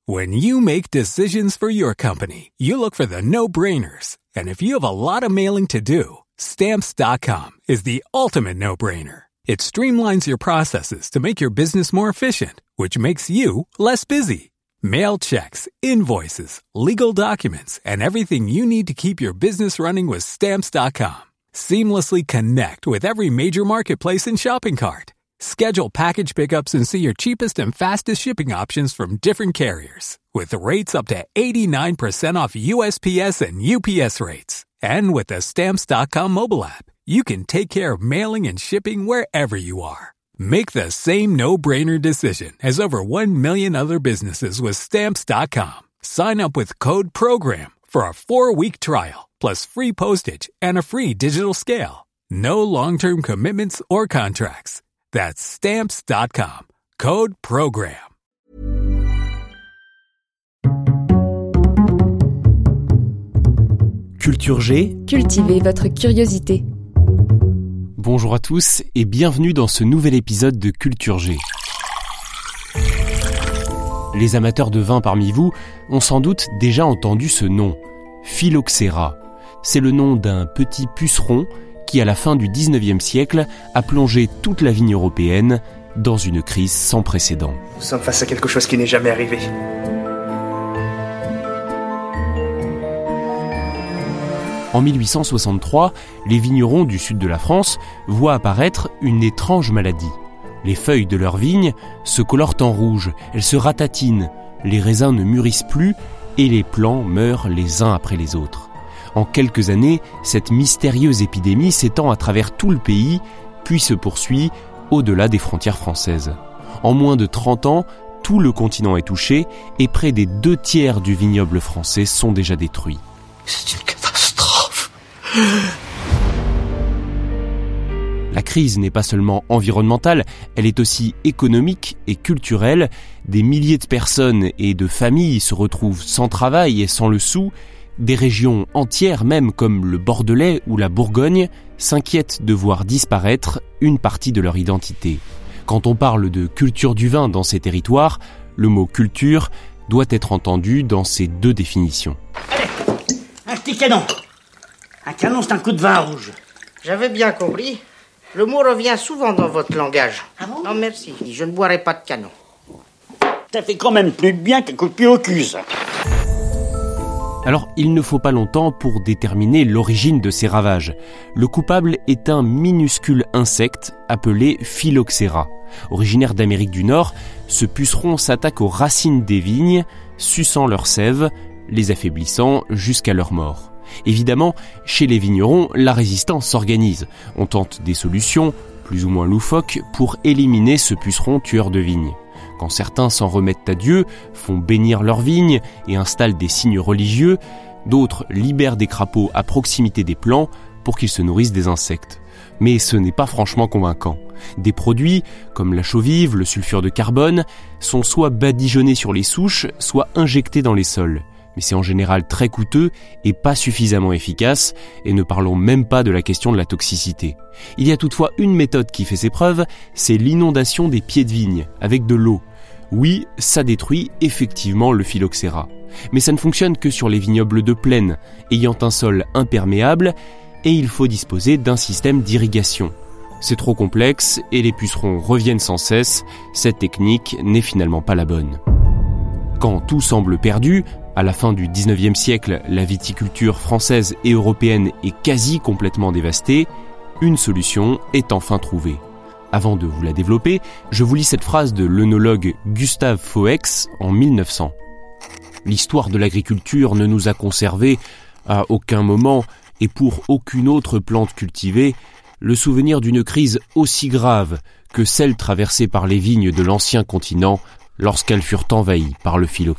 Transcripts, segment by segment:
When you make decisions for your company, you look for the no-brainers. And if you have a lot of mailing to do, Stamps.com is the ultimate no-brainer. It streamlines your processes to make your business more efficient, which makes you less busy. Mail checks, invoices, legal documents, and everything you need to keep your business running with Stamps.com. Seamlessly connect with every major marketplace and shopping cart. Schedule package pickups and see your cheapest and fastest shipping options from different carriers. With rates up to 89% off USPS and UPS rates. And with the Stamps.com mobile app, you can take care of mailing and shipping wherever you are. Make the same no-brainer decision as over 1 million other businesses with Stamps.com. Sign up with code PROGRAM for a 4-week trial, plus free postage and a free digital scale. No long-term commitments or contracts. That's Stamps.com. Code PROGRAM. Culture G. Cultivez votre curiosité. Bonjour à tous et bienvenue dans ce nouvel épisode de Culture G. Les amateurs de vin parmi vous ont sans doute déjà entendu ce nom, Phylloxera. C'est le nom d'un petit puceron qui, à la fin du 19e siècle, a plongé toute la vigne européenne dans une crise sans précédent. Nous sommes face à quelque chose qui n'est jamais arrivé. En 1863, les vignerons du sud de la France voient apparaître une étrange maladie. Les feuilles de leurs vignes se colorent en rouge, elles se ratatinent, les raisins ne mûrissent plus et les plants meurent les uns après les autres. En quelques années, cette mystérieuse épidémie s'étend à travers tout le pays, puis se poursuit au-delà des frontières françaises. En moins de 30 ans, tout le continent est touché et près des 2/3 du vignoble français sont déjà détruits. C'est une catastrophe. La crise n'est pas seulement environnementale, elle est aussi économique et culturelle. Des milliers de personnes et de familles se retrouvent sans travail et sans le sou. Des régions entières, même comme le Bordelais ou la Bourgogne, s'inquiètent de voir disparaître une partie de leur identité. Quand on parle de culture du vin dans ces territoires, le mot culture doit être entendu dans ces deux définitions. Allez, un petit canon. Un canon, c'est un coup de vin rouge. J'avais bien compris. Le mot revient souvent dans votre langage. Ah bon ? Non, merci. Je ne boirai pas de canon. Ça fait quand même plus de bien qu'un coup de pied au cul, ça. Alors, il ne faut pas longtemps pour déterminer l'origine de ces ravages. Le coupable est un minuscule insecte appelé Phylloxera. Originaire d'Amérique du Nord, ce puceron s'attaque aux racines des vignes, suçant leur sève, les affaiblissant jusqu'à leur mort. Évidemment, chez les vignerons, la résistance s'organise. On tente des solutions, plus ou moins loufoques, pour éliminer ce puceron tueur de vignes. Quand certains s'en remettent à Dieu, font bénir leurs vignes et installent des signes religieux, d'autres libèrent des crapauds à proximité des plants pour qu'ils se nourrissent des insectes. Mais ce n'est pas franchement convaincant. Des produits, comme la chaux-vive, le sulfure de carbone, sont soit badigeonnés sur les souches, soit injectés dans les sols. Mais c'est en général très coûteux et pas suffisamment efficace, et ne parlons même pas de la question de la toxicité. Il y a toutefois une méthode qui fait ses preuves, c'est l'inondation des pieds de vigne, avec de l'eau. Oui, ça détruit effectivement le Phylloxera. Mais ça ne fonctionne que sur les vignobles de plaine, ayant un sol imperméable, et il faut disposer d'un système d'irrigation. C'est trop complexe, et les pucerons reviennent sans cesse, cette technique n'est finalement pas la bonne. Quand tout semble perdu, à la fin du 19e siècle, la viticulture française et européenne est quasi complètement dévastée, une solution est enfin trouvée. Avant de vous la développer, je vous lis cette phrase de l'œnologue Gustave Foex en 1900. « L'histoire de l'agriculture ne nous a conservé, à aucun moment et pour aucune autre plante cultivée, le souvenir d'une crise aussi grave que celle traversée par les vignes de l'ancien continent lorsqu'elles furent envahies par le Phylloxera. »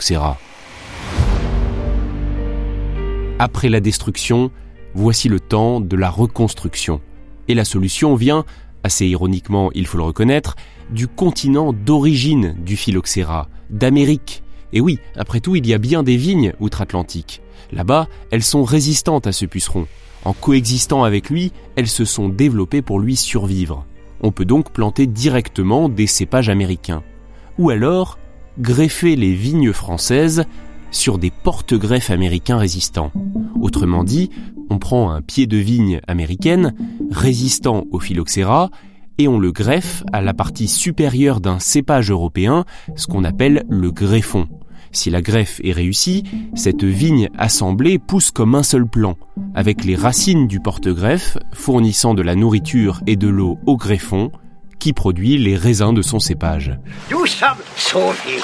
Après la destruction, voici le temps de la reconstruction. Et la solution vient, assez ironiquement il faut le reconnaître, du continent d'origine du Phylloxera, d'Amérique. Et oui, après tout, il y a bien des vignes outre-Atlantique. Là-bas, elles sont résistantes à ce puceron. En coexistant avec lui, elles se sont développées pour lui survivre. On peut donc planter directement des cépages américains. Ou alors, greffer les vignes françaises sur des porte-greffes américains résistants. Autrement dit, on prend un pied de vigne américaine résistant au phylloxéra et on le greffe à la partie supérieure d'un cépage européen, ce qu'on appelle le greffon. Si la greffe est réussie, cette vigne assemblée pousse comme un seul plan, avec les racines du porte-greffe fournissant de la nourriture et de l'eau au greffon, qui produit les raisins de son cépage. Nous sommes sauvés.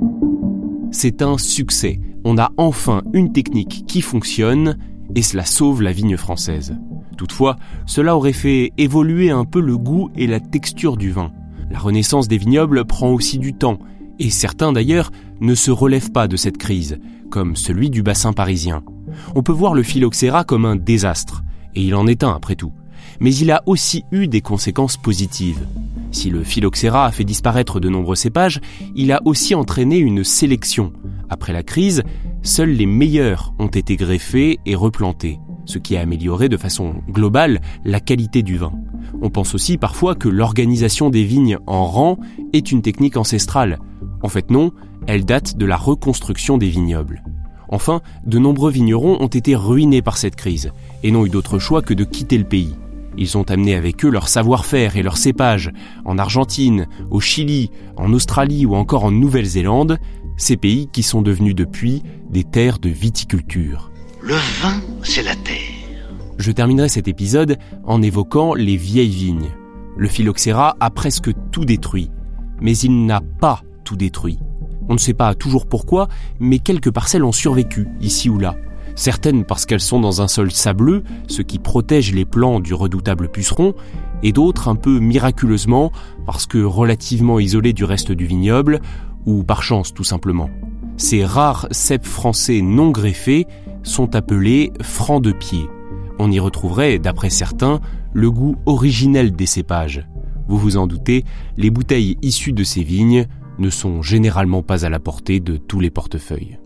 C'est un succès. On a enfin une technique qui fonctionne et cela sauve la vigne française. Toutefois, cela aurait fait évoluer un peu le goût et la texture du vin. La renaissance des vignobles prend aussi du temps et certains d'ailleurs ne se relèvent pas de cette crise, comme celui du bassin parisien. On peut voir le phylloxéra comme un désastre, et il en est un après tout. Mais il a aussi eu des conséquences positives. Si le phylloxéra a fait disparaître de nombreux cépages, il a aussi entraîné une sélection. Après la crise, seuls les meilleurs ont été greffés et replantés, ce qui a amélioré de façon globale la qualité du vin. On pense aussi parfois que l'organisation des vignes en rang est une technique ancestrale. En fait non, elle date de la reconstruction des vignobles. Enfin, de nombreux vignerons ont été ruinés par cette crise et n'ont eu d'autre choix que de quitter le pays. Ils ont amené avec eux leur savoir-faire et leurs cépages en Argentine, au Chili, en Australie ou encore en Nouvelle-Zélande, ces pays qui sont devenus depuis des terres de viticulture. Le vin, c'est la terre. Je terminerai cet épisode en évoquant les vieilles vignes. Le phylloxéra a presque tout détruit, mais il n'a pas tout détruit. On ne sait pas toujours pourquoi, mais quelques parcelles ont survécu, ici ou là. Certaines parce qu'elles sont dans un sol sableux, ce qui protège les plants du redoutable puceron, et d'autres un peu miraculeusement parce que relativement isolées du reste du vignoble, ou par chance tout simplement. Ces rares ceps français non greffés sont appelés francs de pied. On y retrouverait, d'après certains, le goût originel des cépages. Vous vous en doutez, les bouteilles issues de ces vignes ne sont généralement pas à la portée de tous les portefeuilles.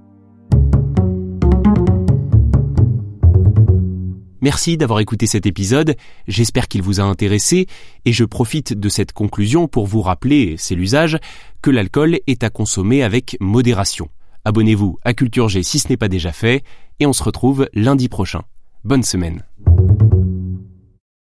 Merci d'avoir écouté cet épisode, j'espère qu'il vous a intéressé et je profite de cette conclusion pour vous rappeler, c'est l'usage, que l'alcool est à consommer avec modération. Abonnez-vous à Culture G si ce n'est pas déjà fait et on se retrouve lundi prochain. Bonne semaine.